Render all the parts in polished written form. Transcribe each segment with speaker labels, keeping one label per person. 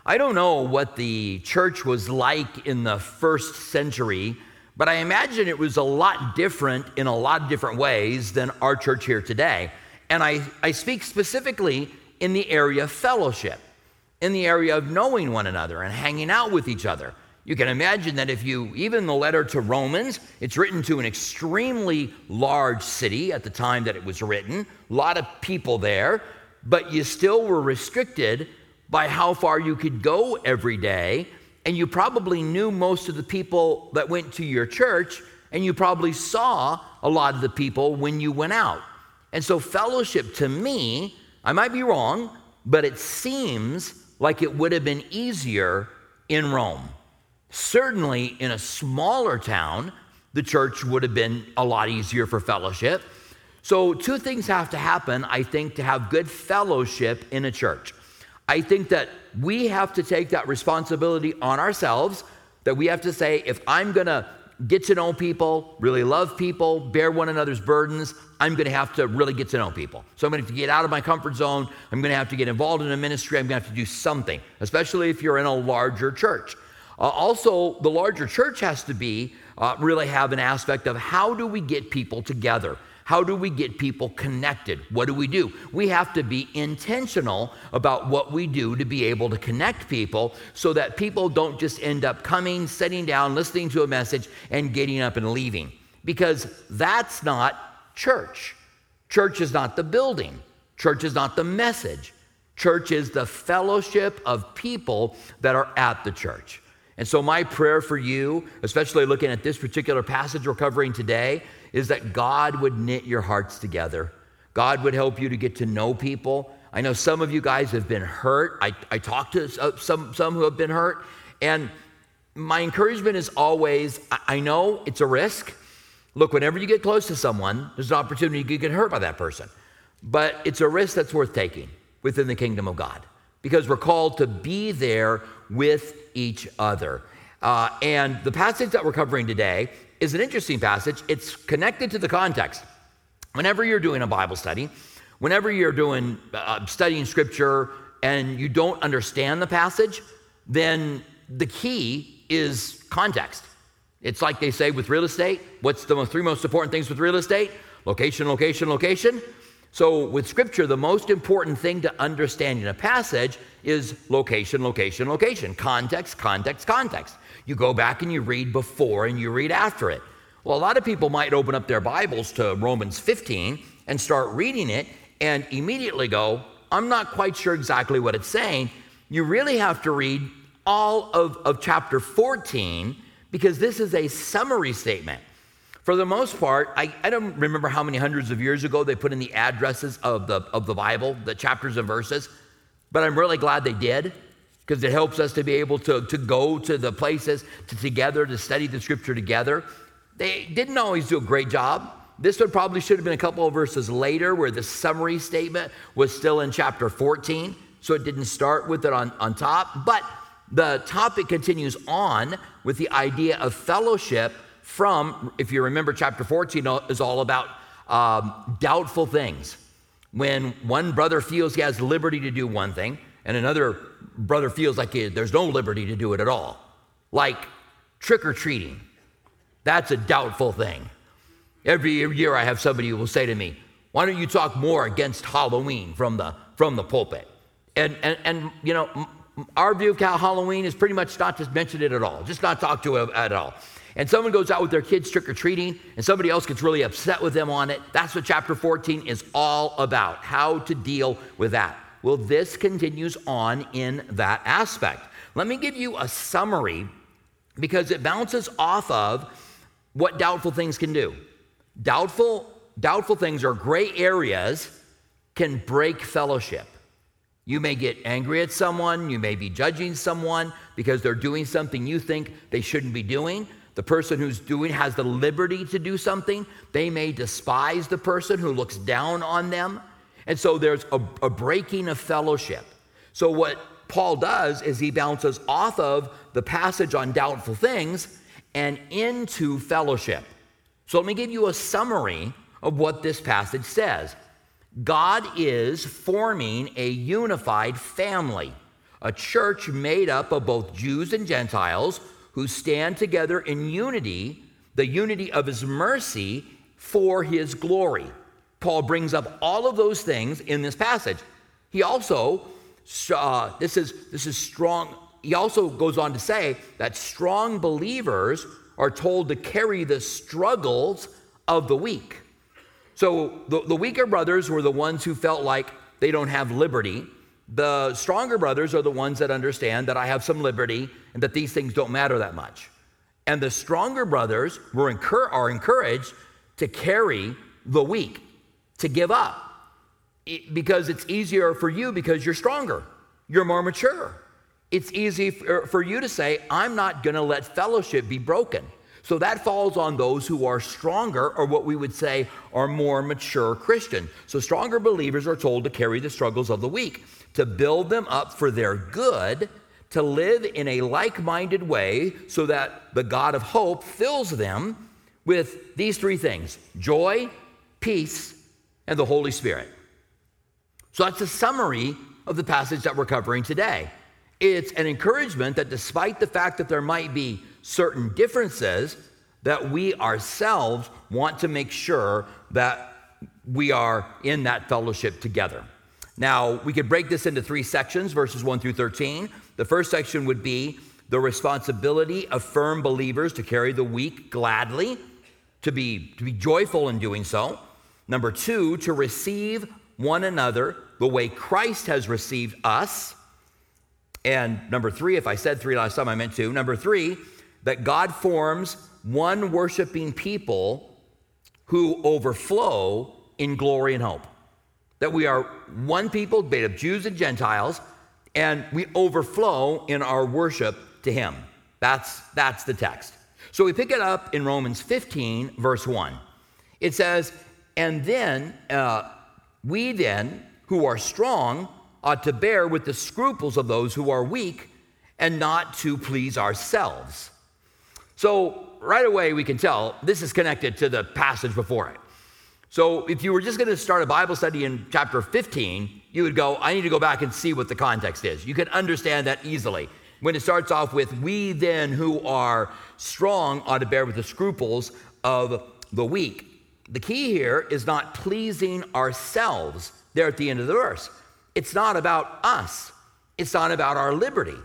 Speaker 1: I don't know what the church was like in the first century, but I imagine it was a lot different in a lot of different ways than our church here today. And I speak specifically in the area of fellowship, in the area of knowing one another and hanging out with each other. You can imagine that even the letter to Romans, it's written to an extremely large city at the time that it was written, a lot of people there, but you still were restricted by how far you could go every day, and you probably knew most of the people that went to your church, and you probably saw a lot of the people when you went out. And so fellowship to me, I might be wrong, but it seems like it would have been easier in Rome. Certainly in a smaller town, the church would have been a lot easier for fellowship. So two things have to happen, I think, to have good fellowship in a church. I think that we have to take that responsibility on ourselves, that we have to say, if I'm going to get to know people, really love people, bear one another's burdens, I'm going to have to really get to know people. So I'm going to have to get out of my comfort zone. I'm going to have to get involved in a ministry. I'm going to have to do something, especially if you're in a larger church. Also, the larger church has to really have an aspect of how do we get people together? How do we get people connected? What do? We have to be intentional about what we do to be able to connect people so that people don't just end up coming, sitting down, listening to a message, and getting up and leaving. Because that's not church. Church is not the building. Church is not the message. Church is the fellowship of people that are at the church. And so my prayer for you, especially looking at this particular passage we're covering today, is that God would knit your hearts together. God would help you to get to know people. I know some of you guys have been hurt. I talked to some who have been hurt. And my encouragement is always, I know it's a risk. Look, whenever you get close to someone, there's an opportunity you could get hurt by that person. But it's a risk that's worth taking within the kingdom of God, because we're called to be there with each other. And the passage that we're covering today is an interesting passage. It's connected to the context. Whenever you're doing a Bible study, whenever you're doing studying Scripture and you don't understand the passage, then the key is context. It's like they say with real estate. What's the three most important things with real estate? Location, location, location. So with Scripture, the most important thing to understanding a passage is location, location, location. Context, context, context. You go back and you read before and you read after it. Well, a lot of people might open up their Bibles to Romans 15 and start reading it and immediately go, I'm not quite sure exactly what it's saying. You really have to read all of chapter 14 because this is a summary statement. For the most part, I don't remember how many hundreds of years ago they put in the addresses of the Bible, the chapters and verses, but I'm really glad they did, because it helps us to be able to go to the places together to study the Scripture together. They didn't always do a great job. This one probably should have been a couple of verses later where the summary statement was still in chapter 14, so it didn't start with it on top. But the topic continues on with the idea of fellowship from, if you remember, chapter 14 is all about doubtful things. When one brother feels he has liberty to do one thing, and another brother feels like there's no liberty to do it at all. Like trick-or-treating. That's a doubtful thing. Every year I have somebody who will say to me, why don't you talk more against Halloween from the pulpit? And you know, our view of Halloween is pretty much not to mention it at all, just not talk to it at all. And someone goes out with their kids trick-or-treating, and somebody else gets really upset with them on it. That's what chapter 14 is all about, how to deal with that. Well, this continues on in that aspect. Let me give you a summary because it bounces off of what doubtful things can do. Doubtful things are gray areas, can break fellowship. You may get angry at someone, you may be judging someone because they're doing something you think they shouldn't be doing. The person who's doing has the liberty to do something. They may despise the person who looks down on them. And so there's a breaking of fellowship. So what Paul does is he bounces off of the passage on doubtful things and into fellowship. So let me give you a summary of what this passage says. God is forming a unified family, a church made up of both Jews and Gentiles who stand together in unity, the unity of his mercy for his glory. Paul brings up all of those things in this passage. He also, this is strong. He also goes on to say that strong believers are told to carry the struggles of the weak. So the weaker brothers were the ones who felt like they don't have liberty. The stronger brothers are the ones that understand that I have some liberty and that these things don't matter that much. And the stronger brothers are encouraged to carry the weak, to give up, because it's easier for you because you're stronger, you're more mature. It's easy for you to say, I'm not going to let fellowship be broken. So that falls on those who are stronger, or what we would say are more mature Christians. So stronger believers are told to carry the struggles of the weak, to build them up for their good, to live in a like-minded way so that the God of hope fills them with these three things: joy, peace, and the Holy Spirit. So that's a summary of the passage that we're covering today. It's an encouragement that despite the fact that there might be certain differences, that we ourselves want to make sure that we are in that fellowship together. Now, we could break this into three sections, verses 1 through 13. The first section would be the responsibility of firm believers to carry the weak gladly, to be joyful in doing so. Number 2, to receive one another the way Christ has received us. And number 3, if I said 3 last time, I meant 2. Number 3, that God forms one worshiping people who overflow in glory and hope. That we are one people made of Jews and Gentiles, and we overflow in our worship to him. That's the text. So we pick it up in Romans 15, verse 1. It says, and then we then, who are strong, ought to bear with the scruples of those who are weak, and not to please ourselves. So right away we can tell this is connected to the passage before it. So if you were just going to start a Bible study in chapter 15, you would go, I need to go back and see what the context is. You can understand that easily. When it starts off with, we then who are strong ought to bear with the scruples of the weak. The key here is not pleasing ourselves there at the end of the verse. It's not about us. It's not about our liberty.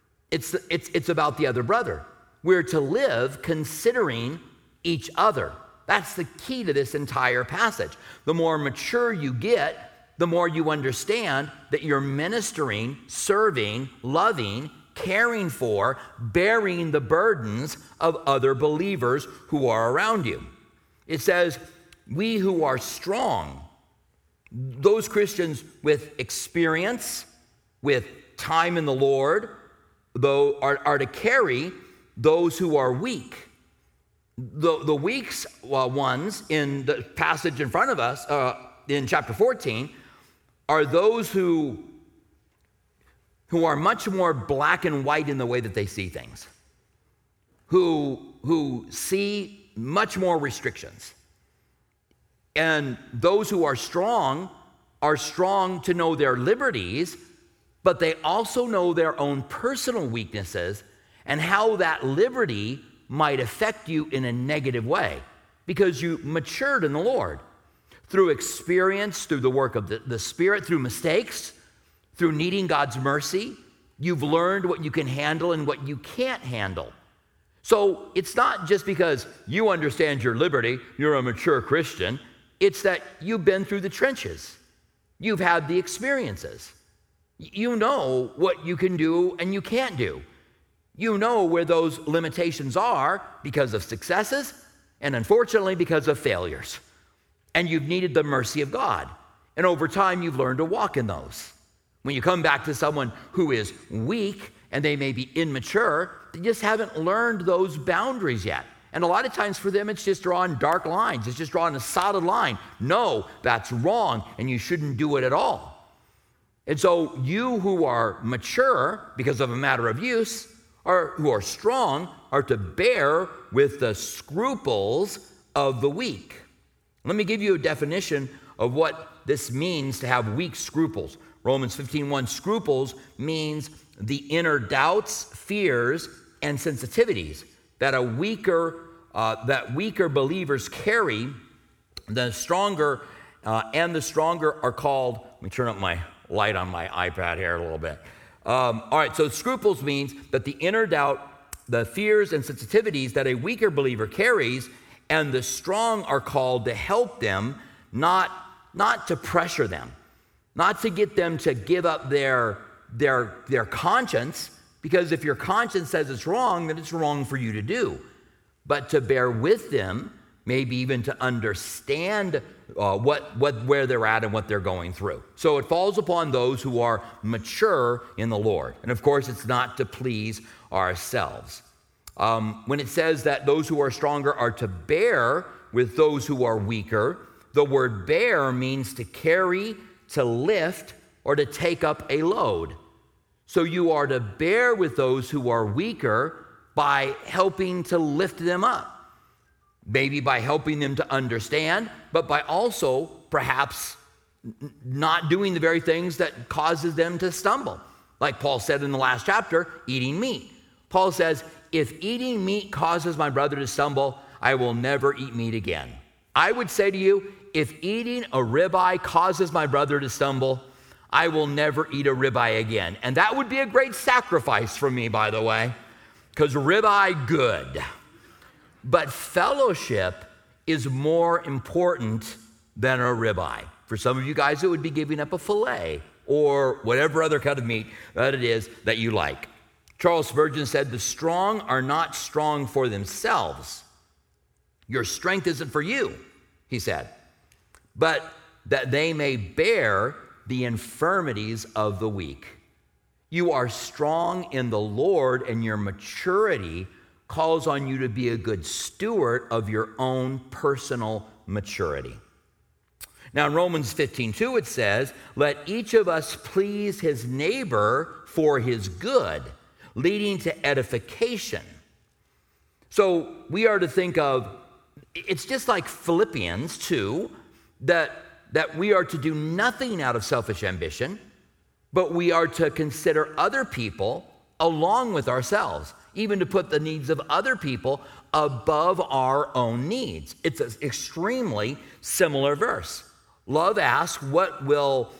Speaker 1: It's about the other brother. We're to live considering each other. That's the key to this entire passage. The more mature you get, the more you understand that you're ministering, serving, loving, caring for, bearing the burdens of other believers who are around you. It says, we who are strong, those Christians with experience, with time in the Lord, though are to carry those who are weak. The weak ones in the passage in front of us, in chapter 14, are those who are much more black and white in the way that they see things, who see much more restrictions. And those who are strong to know their liberties, but they also know their own personal weaknesses and how that liberty might affect you in a negative way because you matured in the Lord through experience, through the work of the Spirit, through mistakes, through needing God's mercy. You've learned what you can handle and what you can't handle. So it's not just because you understand your liberty, you're a mature Christian. It's that you've been through the trenches. You've had the experiences. You know what you can do and you can't do. You know where those limitations are because of successes and unfortunately because of failures. And you've needed the mercy of God. And over time, you've learned to walk in those. When you come back to someone who is weak and they may be immature, they just haven't learned those boundaries yet. And a lot of times for them, it's just drawing dark lines. It's just drawing a solid line. No, that's wrong, and you shouldn't do it at all. And so you who are mature because of a matter of use, or who are strong, are to bear with the scruples of the weak. Let me give you a definition of what this means to have weak scruples. Romans 15:1, scruples means the inner doubts, fears, and sensitivities that weaker believers carry. The stronger are called. Let me turn up my light on my iPad here a little bit. All right, so scruples means that the inner doubt, the fears and sensitivities that a weaker believer carries, and the strong are called to help them, not to pressure them, not to get them to give up their conscience, because if your conscience says it's wrong, then it's wrong for you to do, but to bear with them, maybe even to understand where they're at and what they're going through. So it falls upon those who are mature in the Lord. And of course, it's not to please ourselves. When it says that those who are stronger are to bear with those who are weaker, the word bear means to carry, to lift, or to take up a load. So you are to bear with those who are weaker by helping to lift them up. Maybe by helping them to understand, but by also perhaps not doing the very things that causes them to stumble. Like Paul said in the last chapter, eating meat. Paul says, if eating meat causes my brother to stumble, I will never eat meat again. I would say to you, if eating a ribeye causes my brother to stumble, I will never eat a ribeye again. And that would be a great sacrifice for me, by the way, because ribeye, good. But fellowship is more important than a ribeye. For some of you guys, it would be giving up a filet or whatever other kind of meat that it is that you like. Charles Spurgeon said, the strong are not strong for themselves. Your strength isn't for you, he said, but that they may bear the infirmities of the weak. You are strong in the Lord, and your maturity calls on you to be a good steward of your own personal maturity. Now in Romans 15:2 it says, let each of us please his neighbor for his good, leading to edification. So we are to think of, it's just like Philippians 2, that we are to do nothing out of selfish ambition, but we are to consider other people along with ourselves, even to put the needs of other people above our own needs. It's an extremely similar verse. Love asks, what will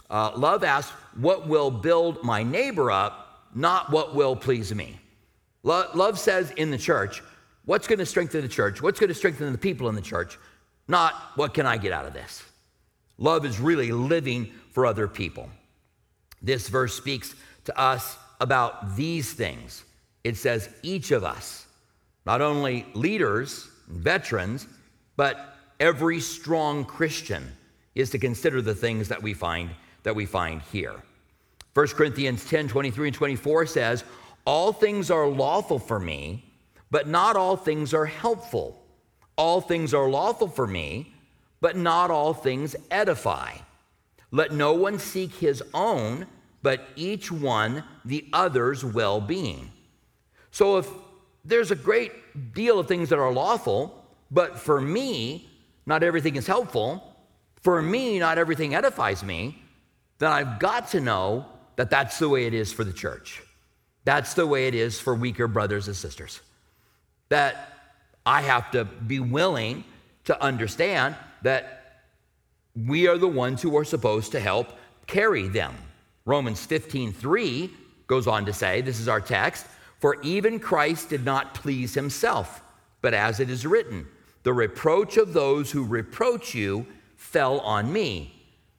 Speaker 1: build my neighbor up, not what will please me. Love says in the church, what's going to strengthen the church? What's going to strengthen the people in the church? Not what can I get out of this? Love is really living for other people. This verse speaks to us about these things. It says each of us, not only leaders, veterans, but every strong Christian is to consider the things that we find here. 1 Corinthians 10:23 and 24 says, all things are lawful for me, but not all things are helpful. All things are lawful for me, but not all things edify. Let no one seek his own, but each one the other's well-being. So if there's a great deal of things that are lawful, but for me, not everything is helpful, for me, not everything edifies me, then I've got to know that that's the way it is for the church. That's the way it is for weaker brothers and sisters. That I have to be willing to understand that we are the ones who are supposed to help carry them. Romans 15:3 goes on to say, this is our text, for even Christ did not please himself, but as it is written, the reproach of those who reproach you fell on me.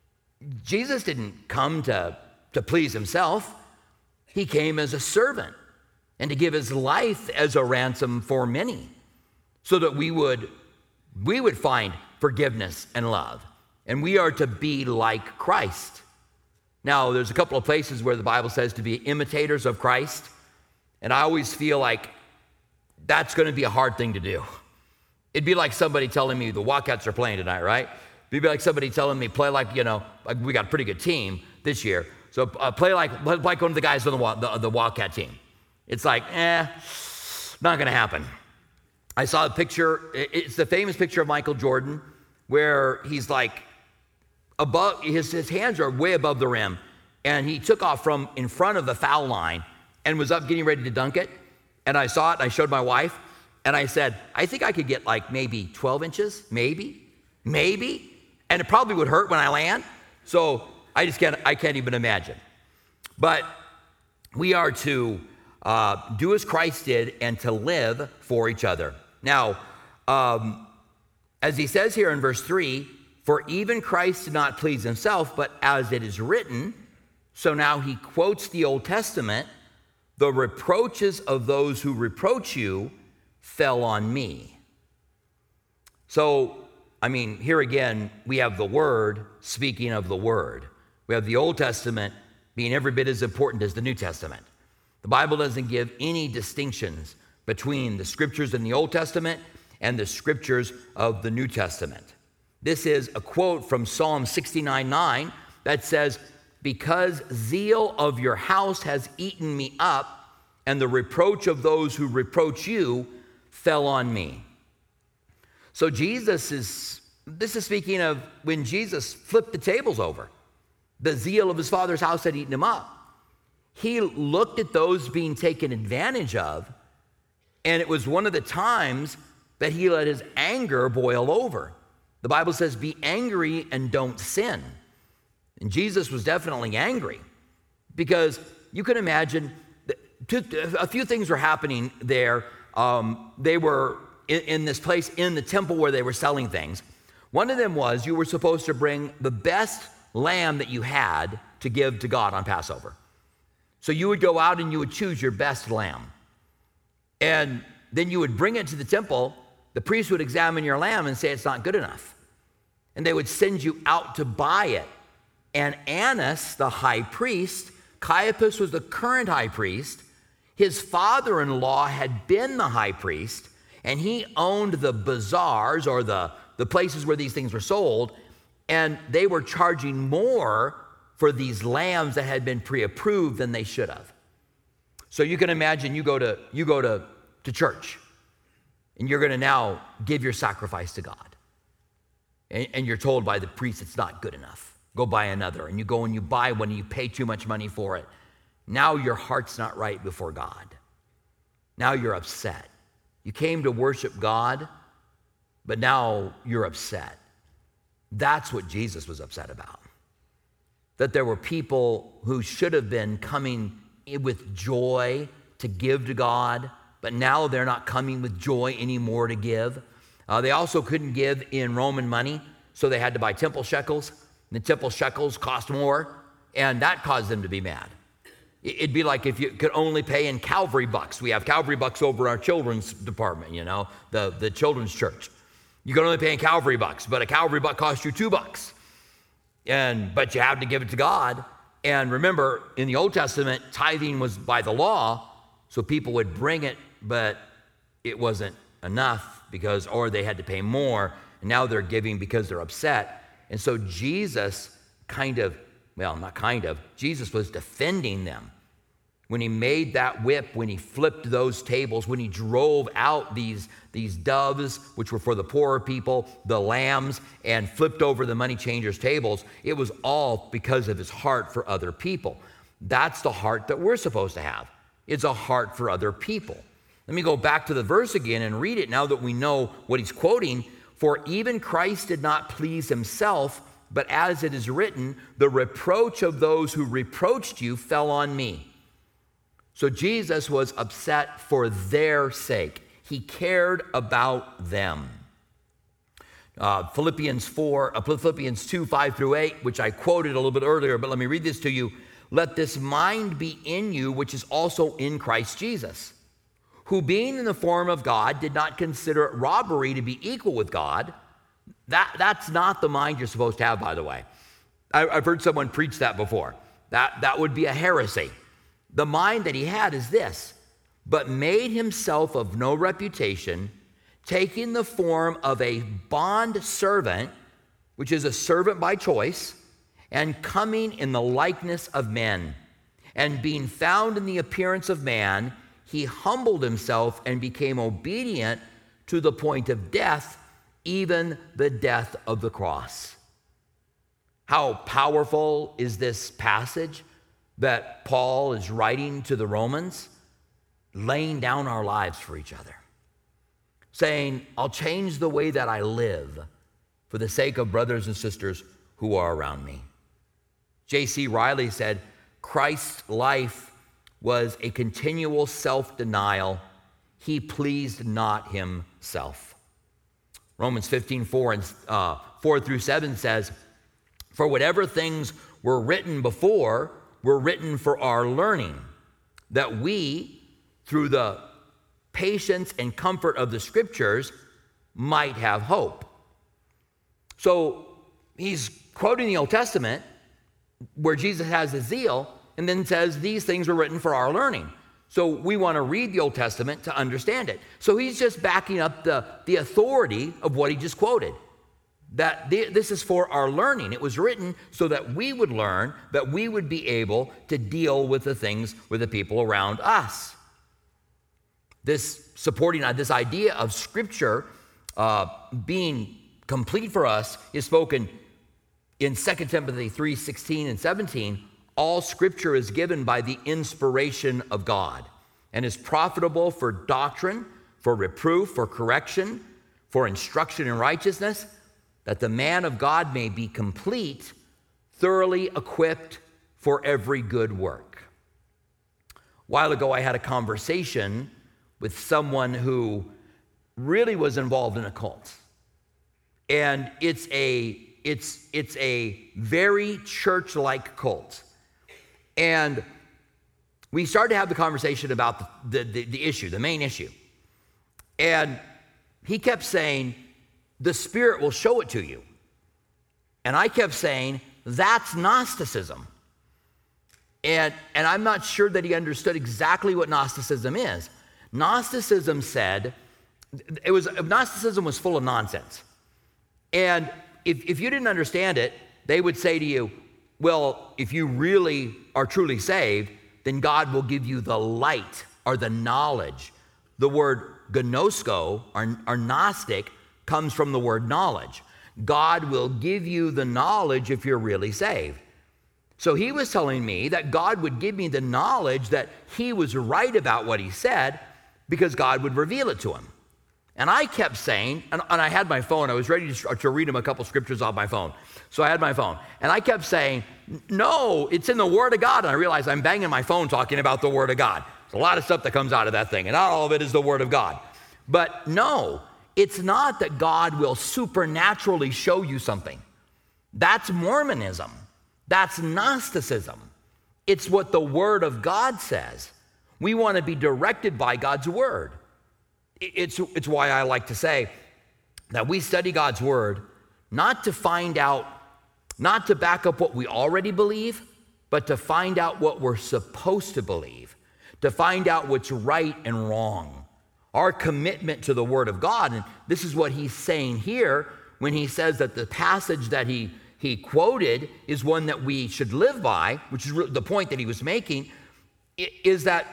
Speaker 1: Jesus didn't come to please himself. He came as a servant and to give his life as a ransom for many, so that we would find forgiveness and love. And we are to be like Christ. Now, there's a couple of places where the Bible says to be imitators of Christ, and I always feel like that's going to be a hard thing to do. It'd be like somebody telling me the Wildcats are playing tonight, right? It'd be like somebody telling me play like, like we got a pretty good team this year, so play like one of the guys on the Wildcat team. It's like, not going to happen. I saw a picture, it's the famous picture of Michael Jordan, where he's like above, his hands are way above the rim, and he took off from in front of the foul line and was up getting ready to dunk it. And I saw it, and I showed my wife, and I said, I think I could get like maybe 12 inches, maybe, and it probably would hurt when I land. So I can't even imagine. But we are to do as Christ did and to live for each other. Now, as he says here in verse 3, for even Christ did not please himself, but as it is written, so now he quotes the Old Testament, the reproaches of those who reproach you fell on me. So, I mean, here again, we have the Word speaking of the Word. We have the Old Testament being every bit as important as the New Testament. The Bible doesn't give any distinctions between the scriptures in the Old Testament and the scriptures of the New Testament. This is a quote from Psalm 69:9 that says, because zeal of your house has eaten me up, and the reproach of those who reproach you fell on me. So this is speaking of when Jesus flipped the tables over. The zeal of his Father's house had eaten him up. He looked at those being taken advantage of, and it was one of the times that he let his anger boil over. The Bible says, be angry and don't sin. And Jesus was definitely angry because you can imagine a few things were happening there. They were in this place in the temple where they were selling things. One of them was you were supposed to bring the best lamb that you had to give to God on Passover. So you would go out and you would choose your best lamb. And then you would bring it to the temple. The priest would examine your lamb and say it's not good enough. And they would send you out to buy it. And Annas, the high priest, Caiaphas was the current high priest. His father-in-law had been the high priest, and he owned the bazaars or the places where these things were sold, and they were charging more for these lambs that had been pre-approved than they should have. So you can imagine you go to church, and you're going to now give your sacrifice to God. And you're told by the priest it's not good enough. Go buy another. And you go and you buy one and you pay too much money for it. Now your heart's not right before God. Now you're upset. You came to worship God, but now you're upset. That's what Jesus was upset about. That there were people who should have been coming with joy to give to God, but now they're not coming with joy anymore to give. They also couldn't give in Roman money, so they had to buy temple shekels. The temple shekels cost more, and that caused them to be mad. It'd be like if you could only pay in Calvary bucks. We have Calvary bucks over our children's department, the children's church. You can only pay in Calvary bucks, but a Calvary buck costs you $2. But you have to give it to God. And remember, in the Old Testament, tithing was by the law, so people would bring it, but it wasn't enough or they had to pay more. And now they're giving because they're upset. And so Jesus Jesus was defending them. When he made that whip, when he flipped those tables, when he drove out these doves, which were for the poorer people, the lambs, and flipped over the money changers' tables, it was all because of his heart for other people. That's the heart that we're supposed to have. It's a heart for other people. Let me go back to the verse again and read it now that we know what he's quoting. For even Christ did not please himself, but as it is written, the reproach of those who reproached you fell on me. So Jesus was upset for their sake. He cared about them. Philippians 2, 5 through 8, which I quoted a little bit earlier, but let me read this to you. Let this mind be in you, which is also in Christ Jesus, who being in the form of God did not consider it robbery to be equal with God. That's not the mind you're supposed to have, by the way. I've heard someone preach that before. That would be a heresy. The mind that he had is this: but made himself of no reputation, taking the form of a bond servant, which is a servant by choice, and coming in the likeness of men. And being found in the appearance of man, he humbled himself and became obedient to the point of death, even the death of the cross. How powerful is this passage? that Paul is writing to the Romans, laying down our lives for each other, saying, I'll change the way that I live for the sake of brothers and sisters who are around me. J.C. Riley said, Christ's life was a continual self-denial. He pleased not himself. Romans 15:4 through 7 says, for whatever things were written before were written for our learning, that we, through the patience and comfort of the Scriptures, might have hope. So he's quoting the Old Testament where Jesus has his zeal and then says these things were written for our learning. So we want to read the Old Testament to understand it. So he's just backing up the authority of what he just quoted. That this is for our learning. It was written so that we would learn, that we would be able to deal with the things with the people around us. This supporting this idea of Scripture being complete for us is spoken in 2 Timothy 3:16 and 17. All Scripture is given by the inspiration of God and is profitable for doctrine, for reproof, for correction, for instruction in righteousness, that the man of God may be complete, thoroughly equipped for every good work. A while ago, I had a conversation with someone who really was involved in a cult. And it's a very church-like cult. And we started to have the conversation about the issue, the main issue. And he kept saying, the Spirit will show it to you. And I kept saying, that's Gnosticism. And I'm not sure that he understood exactly what Gnosticism is. Gnosticism was full of nonsense. And if you didn't understand it, they would say to you, well, if you really are truly saved, then God will give you the light or the knowledge. The word gnosko, or Gnostic, comes from the word knowledge. God will give you the knowledge if you're really saved. So he was telling me that God would give me the knowledge that he was right about what he said because God would reveal it to him. And I kept saying, and I had my phone, I was ready to read him a couple scriptures off my phone. So I had my phone. And I kept saying, no, it's in the Word of God. And I realized I'm banging my phone talking about the Word of God. There's a lot of stuff that comes out of that thing, and not all of it is the Word of God. But no, it's not that God will supernaturally show you something. That's Mormonism. That's Gnosticism. It's what the Word of God says. We want to be directed by God's Word. It's why I like to say that we study God's Word not to find out, not to back up what we already believe, but to find out what we're supposed to believe, to find out what's right and wrong. Our commitment to the Word of God, and this is what he's saying here when he says that the passage that he quoted is one that we should live by, which is the point that he was making, is that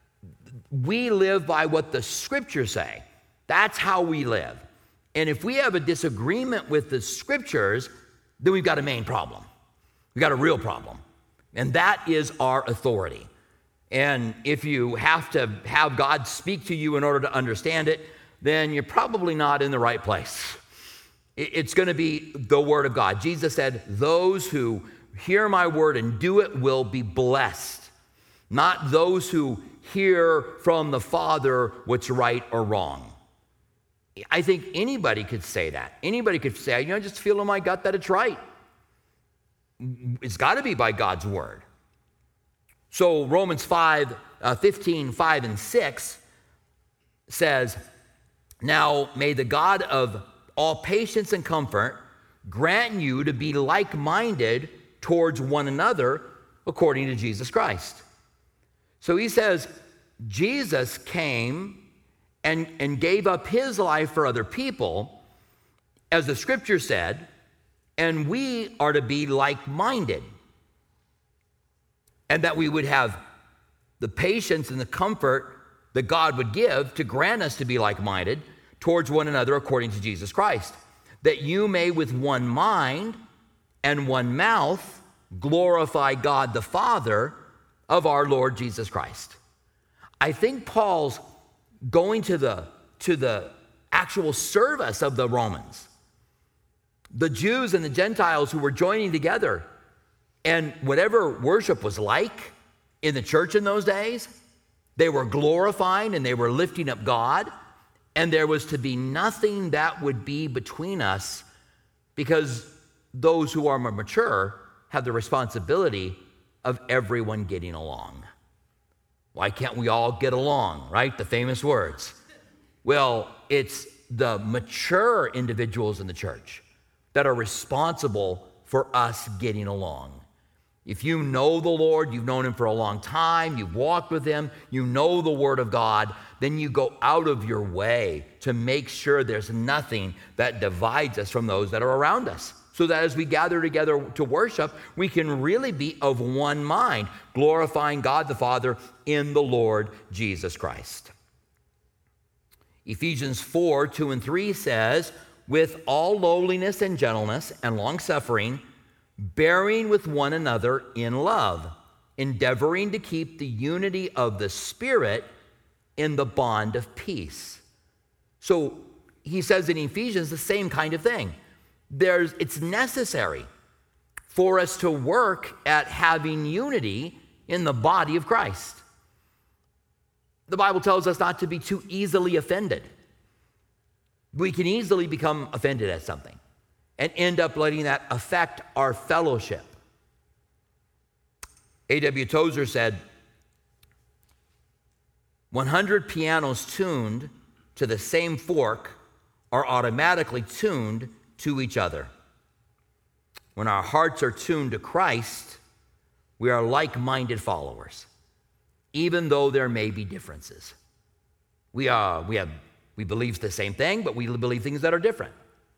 Speaker 1: we live by what the Scriptures say. That's how we live. And if we have a disagreement with the Scriptures, then we've got a main problem. We've got a real problem. And that is our authority. And if you have to have God speak to you in order to understand it, then you're probably not in the right place. It's going to be the Word of God. Jesus said, those who hear my word and do it will be blessed, not those who hear from the Father what's right or wrong. I think anybody could say that. Anybody could say, I just feel in my gut that it's right. It's got to be by God's word. So Romans 15, 5 and 6 says, now may the God of all patience and comfort grant you to be like-minded towards one another according to Jesus Christ. So he says, Jesus came and gave up his life for other people, as the Scripture said, and we are to be like-minded. And that we would have the patience and the comfort that God would give to grant us to be like-minded towards one another according to Jesus Christ, that you may with one mind and one mouth glorify God the Father of our Lord Jesus Christ. I think Paul's going to the actual service of the Romans, the Jews and the Gentiles who were joining together, and whatever worship was like in the church in those days, they were glorifying and they were lifting up God, and there was to be nothing that would be between us, because those who are more mature have the responsibility of everyone getting along. Why can't we all get along, right? The famous words. Well, it's the mature individuals in the church that are responsible for us getting along. If you know the Lord, you've known him for a long time, you've walked with him, you know the word of God, then you go out of your way to make sure there's nothing that divides us from those that are around us, so that as we gather together to worship, we can really be of one mind, glorifying God the Father in the Lord Jesus Christ. Ephesians 4:2-3 says, with all lowliness and gentleness and long-suffering, bearing with one another in love, endeavoring to keep the unity of the Spirit in the bond of peace. So he says in Ephesians the same kind of thing. It's necessary for us to work at having unity in the body of Christ. The Bible tells us not to be too easily offended. We can easily become offended at something and end up letting that affect our fellowship. A.W. Tozer said, 100 pianos tuned to the same fork are automatically tuned to each other. When our hearts are tuned to Christ, we are like-minded followers, even though there may be differences. We believe the same thing, but we believe things that are different.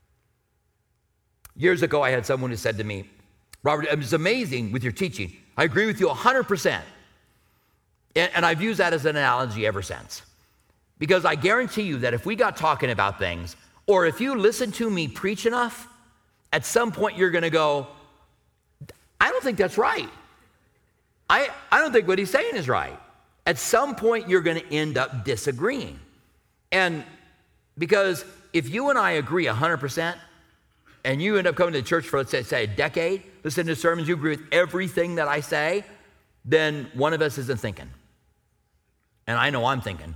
Speaker 1: Years ago, I had someone who said to me, Robert, it's amazing with your teaching. I agree with you 100%. And I've used that as an analogy ever since. Because I guarantee you that if we got talking about things, or if you listen to me preach enough, at some point you're going to go, I don't think that's right. I don't think what he's saying is right. At some point you're going to end up disagreeing. And because if you and I agree 100%, and you end up coming to church for, let's say a decade, listen to sermons, you agree with everything that I say, then one of us isn't thinking. And I know I'm thinking.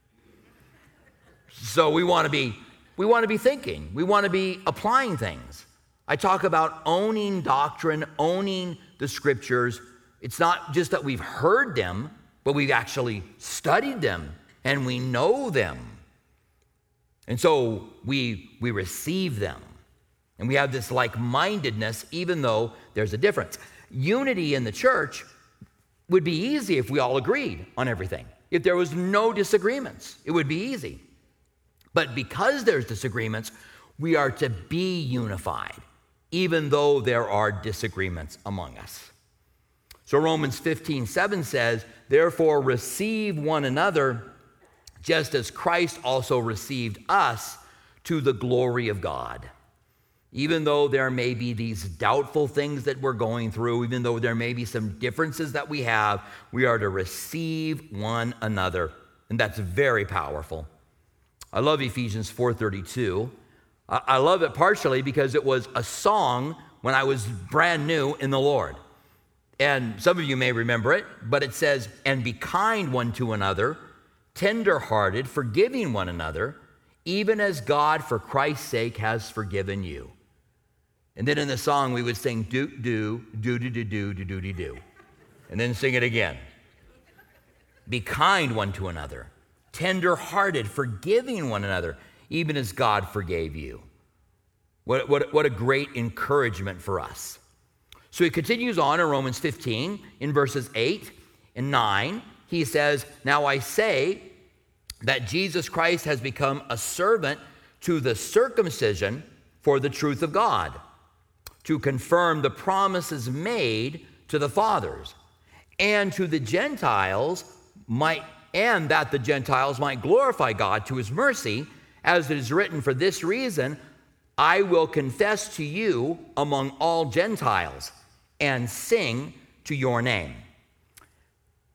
Speaker 1: So we want to be thinking. We want to be applying things. I talk about owning doctrine, owning the scriptures. It's not just that we've heard them, but we've actually studied them and we know them. And so we receive them. And we have this like-mindedness, even though there's a difference. Unity in the church would be easy if we all agreed on everything. If there was no disagreements, it would be easy. But because there's disagreements, we are to be unified, even though there are disagreements among us. So Romans 15:7 says, therefore receive one another, just as Christ also received us to the glory of God. Even though there may be these doubtful things that we're going through, even though there may be some differences that we have, we are to receive one another. And that's very powerful. I love Ephesians 4:32. I love it partially because it was a song when I was brand new in the Lord. And some of you may remember it, but it says, and be kind one to another, tender-hearted, forgiving one another, even as God for Christ's sake has forgiven you. And then in the song, we would sing, do, do, do, do, do, do, do, do, do, do. And then sing it again. Be kind one to another, tender-hearted, forgiving one another, even as God forgave you. What a great encouragement for us. So he continues on in Romans 15, in verses 8 and 9. He says, now I say that Jesus Christ has become a servant to the circumcision for the truth of God, to confirm the promises made to the fathers, and to the Gentiles that the Gentiles might glorify God to his mercy, as it is written, for this reason, I will confess to you among all Gentiles and sing to your name.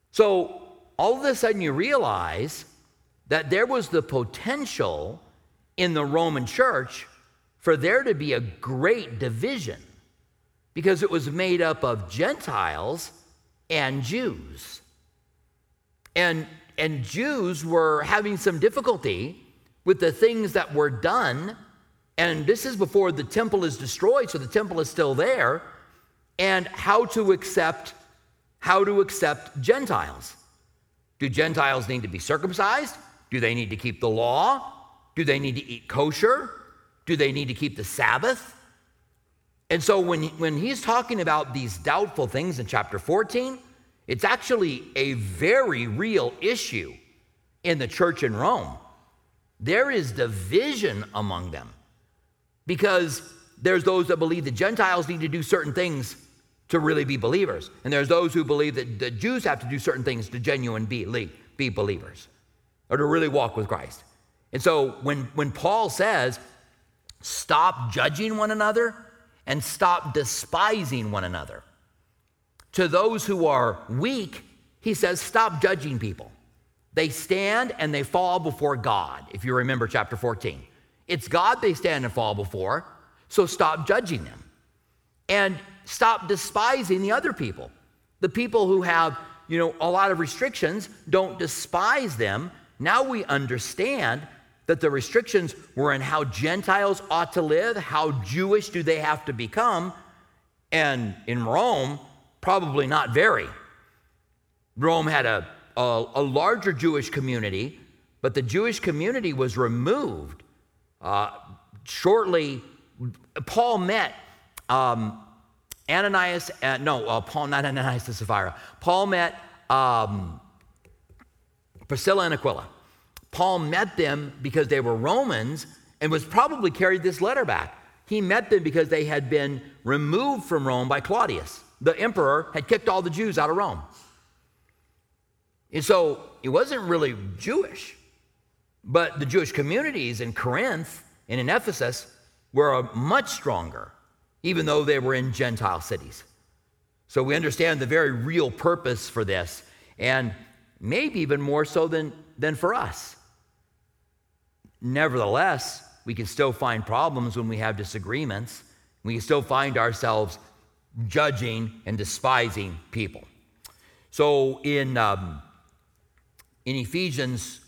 Speaker 1: So all of a sudden you realize that there was the potential in the Roman church for there to be a great division because it was made up of Gentiles and Jews. And Jews were having some difficulty with the things that were done. And this is before the temple is destroyed, so the temple is still there. And how to accept Gentiles. Do Gentiles need to be circumcised? Do they need to keep the law? Do they need to eat kosher? Do they need to keep the Sabbath? And so when he's talking about these doubtful things in chapter 14, it's actually a very real issue in the church in Rome. There is division among them because there's those that believe the Gentiles need to do certain things to really be believers. And there's those who believe that the Jews have to do certain things to genuinely be believers or to really walk with Christ. And so when Paul says, stop judging one another and stop despising one another, to those who are weak, he says, stop judging people. They stand and they fall before God, if you remember chapter 14. It's God they stand and fall before, so stop judging them. And stop despising the other people. The people who have, a lot of restrictions, don't despise them. Now we understand that the restrictions were in how Gentiles ought to live, how Jewish do they have to become, and in Rome, probably not very. Rome had a larger Jewish community, but the Jewish community was removed. Shortly, Paul met Paul, not Ananias and Sapphira. Paul met Priscilla and Aquila. Paul met them because they were Romans and was probably carried this letter back. He met them because they had been removed from Rome by Claudius. The emperor had kicked all the Jews out of Rome. And so it wasn't really Jewish, but the Jewish communities in Corinth and in Ephesus were much stronger, even though they were in Gentile cities. So we understand the very real purpose for this, and maybe even more so than for us. Nevertheless, we can still find problems when we have disagreements. We can still find ourselves judging and despising people. So in Ephesians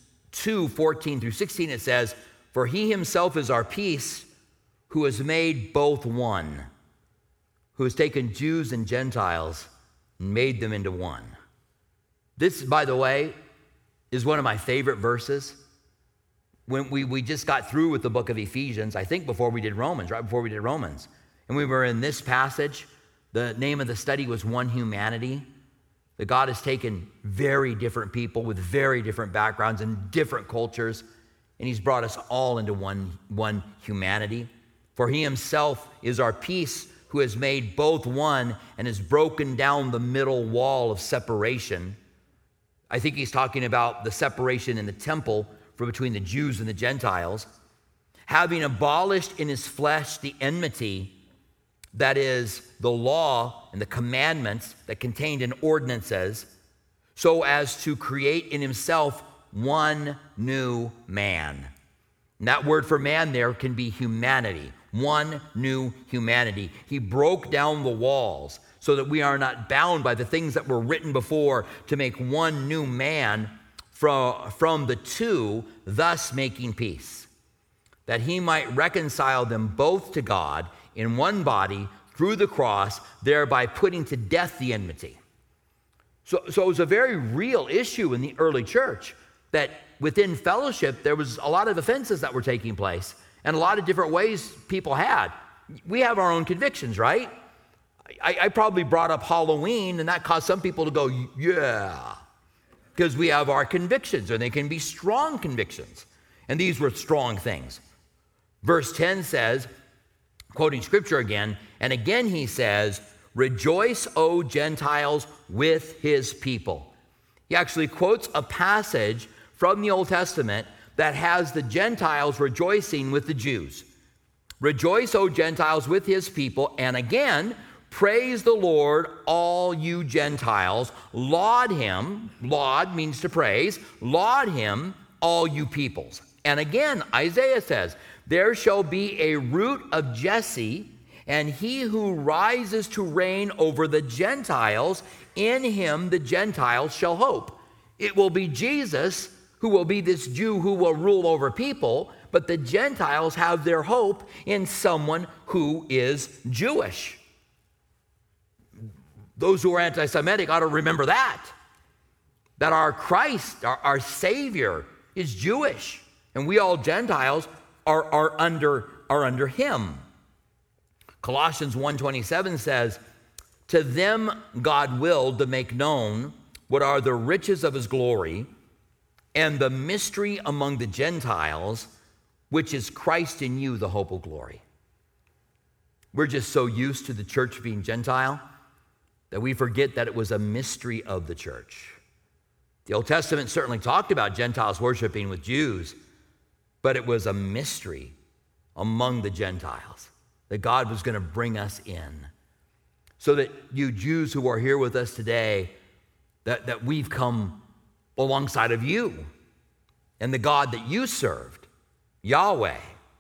Speaker 1: 2:14-16, it says, "For he himself is our peace, who has made both one, who has taken Jews and Gentiles and made them into one." This, by the way, is one of my favorite verses. When we just got through with the book of Ephesians, I think right before we did Romans. And we were in this passage. The name of the study was One Humanity. That God has taken very different people with very different backgrounds and different cultures, and he's brought us all into one humanity. For he himself is our peace, who has made both one and has broken down the middle wall of separation. I think he's talking about the separation in the temple between the Jews and the Gentiles, having abolished in his flesh the enmity, that is, the law and the commandments that contained in ordinances, so as to create in himself one new man. And that word for man there can be humanity, one new humanity. He broke down the walls so that we are not bound by the things that were written before, to make one new man from the two, thus making peace, that he might reconcile them both to God in one body through the cross, thereby putting to death the enmity. So it was a very real issue in the early church, that within fellowship there was a lot of offenses that were taking place and a lot of different ways people had. We have our own convictions, right? I probably brought up Halloween, and that caused some people to go, yeah, because we have our convictions, and they can be strong convictions. And these were strong things. Verse 10 says, quoting scripture again, and again he says, "Rejoice, O Gentiles, with his people." He actually quotes a passage from the Old Testament that has the Gentiles rejoicing with the Jews. "Rejoice, O Gentiles, with his people." And again, Praise the Lord, all you Gentiles. Laud him. Laud means to praise. Laud him, all you peoples. And again, Isaiah says, there shall be a root of Jesse, and he who rises to reign over the Gentiles, in him the Gentiles shall hope. It will be Jesus who will be this Jew who will rule over people, but the Gentiles have their hope in someone who is Jewish. Those who are anti-Semitic ought to remember that our Christ, our Savior, is Jewish, and we all Gentiles are under him. Colossians 1:27 says, to them God willed to make known what are the riches of his glory and the mystery among the Gentiles, which is Christ in you, the hope of glory. We're just so used to the church being Gentile that we forget that it was a mystery of the church. The Old Testament certainly talked about Gentiles worshiping with Jews, but it was a mystery among the Gentiles that God was going to bring us in, so that you Jews who are here with us today, that we've come alongside of you and the God that you served, Yahweh.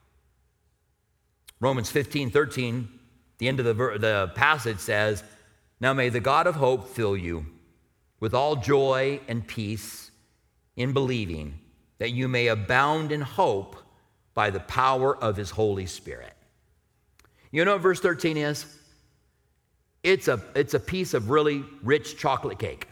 Speaker 1: Romans 15:13, the end of the passage says, now may the God of hope fill you with all joy and peace in believing, that you may abound in hope by the power of his Holy Spirit. You know what verse 13 is? It's a piece of really rich chocolate cake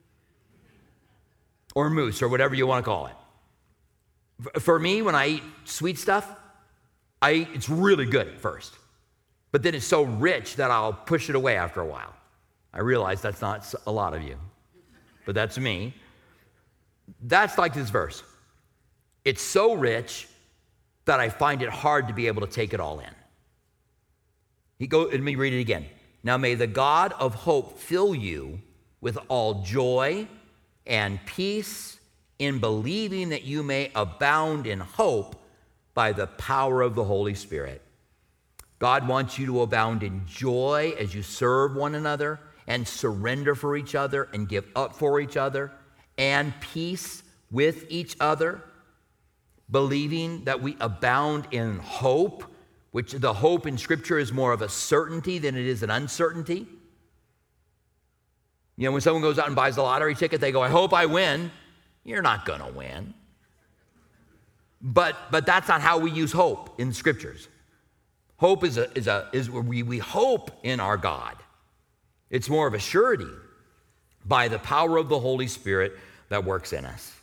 Speaker 1: or mousse or whatever you want to call it. For me, when I eat sweet stuff, it's really good at first, but then it's so rich that I'll push it away after a while. I realize that's not a lot of you, but that's me. That's like this verse. It's so rich that I find it hard to be able to take it all in. Let me read it again. Now may the God of hope fill you with all joy and peace in believing, that you may abound in hope by the power of the Holy Spirit. God wants you to abound in joy as you serve one another and surrender for each other and give up for each other, and peace with each other, believing that we abound in hope, which the hope in Scripture is more of a certainty than it is an uncertainty. You know, when someone goes out and buys a lottery ticket, they go, I hope I win. You're not going to win. But that's not how we use hope in Scriptures. Hope is where we hope in our God. It's more of a surety by the power of the Holy Spirit that works in us.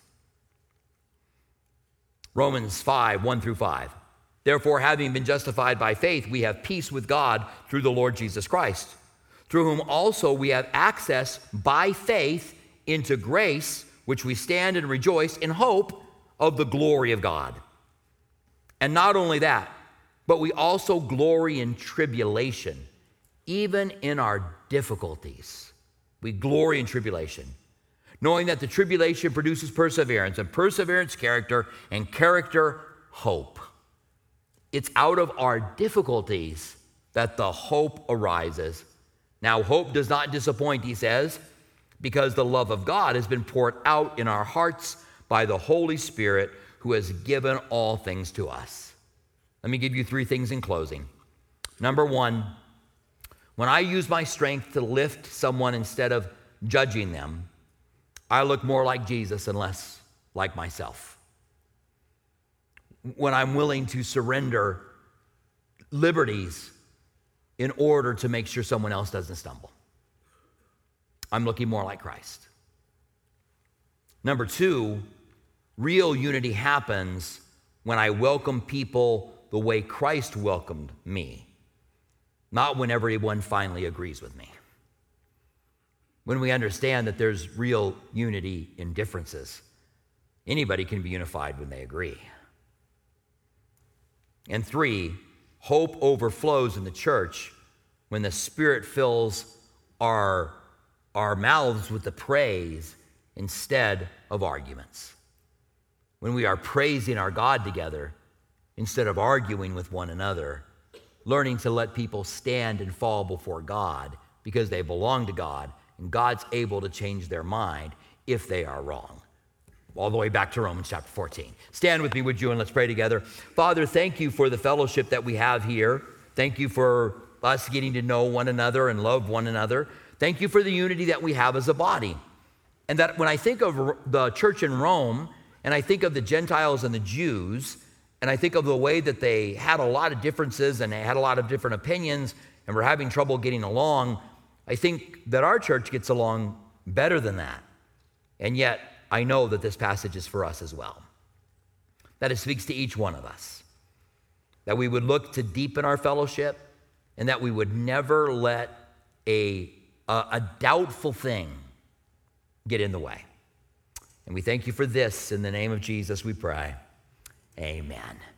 Speaker 1: Romans 5:1-5. Therefore, having been justified by faith, we have peace with God through the Lord Jesus Christ, through whom also we have access by faith into grace, which we stand and rejoice in hope of the glory of God. And not only that, but we also glory in tribulation, even in our difficulties. We glory in tribulation, knowing that the tribulation produces perseverance, and perseverance, character, and character, hope. It's out of our difficulties that the hope arises. Now, hope does not disappoint, he says, because the love of God has been poured out in our hearts by the Holy Spirit, who has given all things to us. Let me give you 3 things in closing. Number 1, when I use my strength to lift someone instead of judging them, I look more like Jesus and less like myself. When I'm willing to surrender liberties in order to make sure someone else doesn't stumble, I'm looking more like Christ. Number 2, real unity happens when I welcome people the way Christ welcomed me, not when everyone finally agrees with me. When we understand that there's real unity in differences, anybody can be unified when they agree. And 3, hope overflows in the church when the Spirit fills our mouths with the praise instead of arguments. When we are praising our God together instead of arguing with one another, learning to let people stand and fall before God because they belong to God, and God's able to change their mind if they are wrong. All the way back to Romans chapter 14. Stand with me, would you, and let's pray together. Father, thank you for the fellowship that we have here. Thank you for us getting to know one another and love one another. Thank you for the unity that we have as a body. And that when I think of the church in Rome, and I think of the Gentiles and the Jews, and I think of the way that they had a lot of differences and they had a lot of different opinions and were having trouble getting along, I think that our church gets along better than that. And yet, I know that this passage is for us as well. That it speaks to each one of us. That we would look to deepen our fellowship and that we would never let a doubtful thing get in the way. And we thank you for this. In the name of Jesus, we pray. Amen.